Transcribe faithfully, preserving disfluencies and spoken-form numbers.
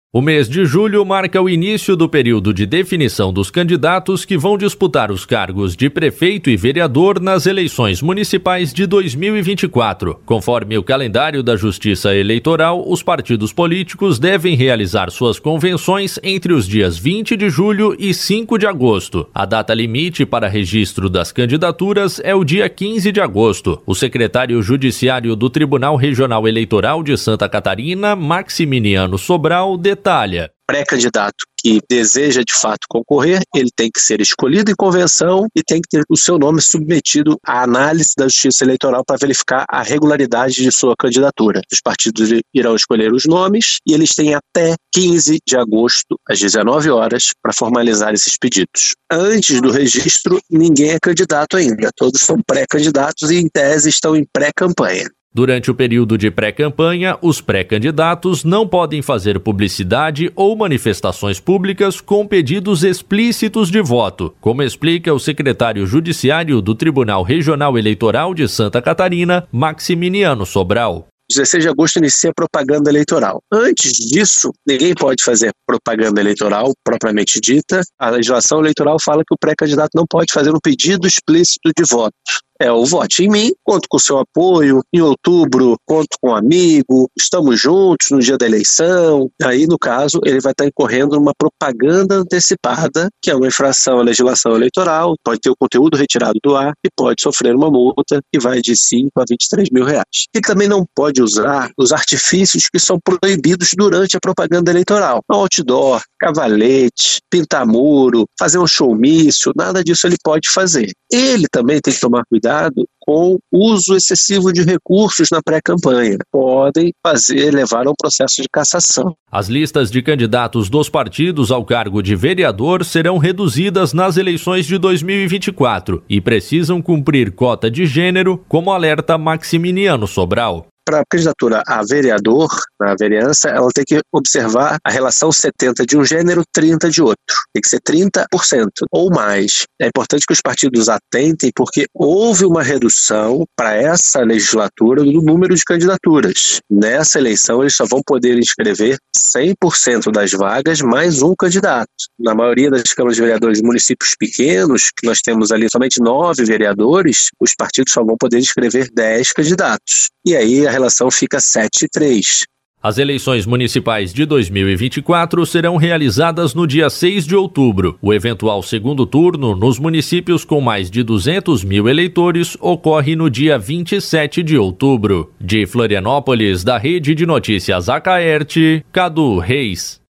O mês de julho marca o início do período de definição dos candidatos que vão disputar os cargos de prefeito e vereador nas eleições municipais de dois mil e vinte e quatro. Conforme o calendário da Justiça Eleitoral, os partidos políticos devem realizar suas convenções entre os dias vinte de julho e cinco de agosto. A data limite para registro das candidaturas é o dia quinze de agosto. O secretário judiciário do Tribunal Regional Eleitoral de Santa Catarina, Maximiliano Sobral, detalha. Pré-candidato que deseja de fato concorrer, ele tem que ser escolhido em convenção e tem que ter o seu nome submetido à análise da Justiça Eleitoral para verificar a regularidade de sua candidatura. Os partidos irão escolher os nomes e eles têm até quinze de agosto, às dezenove horas, para formalizar esses pedidos. Antes do registro, ninguém é candidato ainda, todos são pré-candidatos e, em tese, estão em pré-campanha. Durante o período de pré-campanha, os pré-candidatos não podem fazer publicidade ou manifestações públicas com pedidos explícitos de voto, como explica o secretário judiciário do Tribunal Regional Eleitoral de Santa Catarina, Maximiliano Sobral. dezesseis de agosto inicia a propaganda eleitoral. Antes disso, ninguém pode fazer propaganda eleitoral propriamente dita. A legislação eleitoral fala que o pré-candidato não pode fazer um pedido explícito de voto. É o vote em mim, conto com o seu apoio, em outubro conto com um amigo, estamos juntos no dia da eleição. Aí, no caso, ele vai estar incorrendo numa propaganda antecipada, que é uma infração à legislação eleitoral, pode ter o conteúdo retirado do ar e pode sofrer uma multa que vai de cinco a vinte e três mil reais. Ele também não pode usar os artifícios que são proibidos durante a propaganda eleitoral. Outdoor, cavalete, pintar muro, fazer um showmício, nada disso ele pode fazer. Ele também tem que tomar cuidado com o uso excessivo de recursos na pré-campanha. Podem fazer, levar a um processo de cassação. As listas de candidatos dos partidos ao cargo de vereador serão reduzidas nas eleições de dois mil e vinte e quatro e precisam cumprir cota de gênero, como alerta Maximiliano Sobral. Para a candidatura a vereador, na vereança, ela tem que observar a relação setenta de um gênero, trinta de outro. Tem que ser trinta por cento ou mais. É importante que os partidos atentem, porque houve uma redução para essa legislatura do número de candidaturas. Nessa eleição, eles só vão poder inscrever cem por cento das vagas mais um candidato. Na maioria das câmaras de vereadores de municípios pequenos, que nós temos ali somente nove vereadores, os partidos só vão poder inscrever dez candidatos. E aí a relação fica sete a três. As eleições municipais de dois mil e vinte e quatro serão realizadas no dia seis de outubro. O eventual segundo turno nos municípios com mais de duzentos mil eleitores ocorre no dia vinte e sete de outubro. De Florianópolis, da Rede de Notícias Acaerte, Cadu Reis.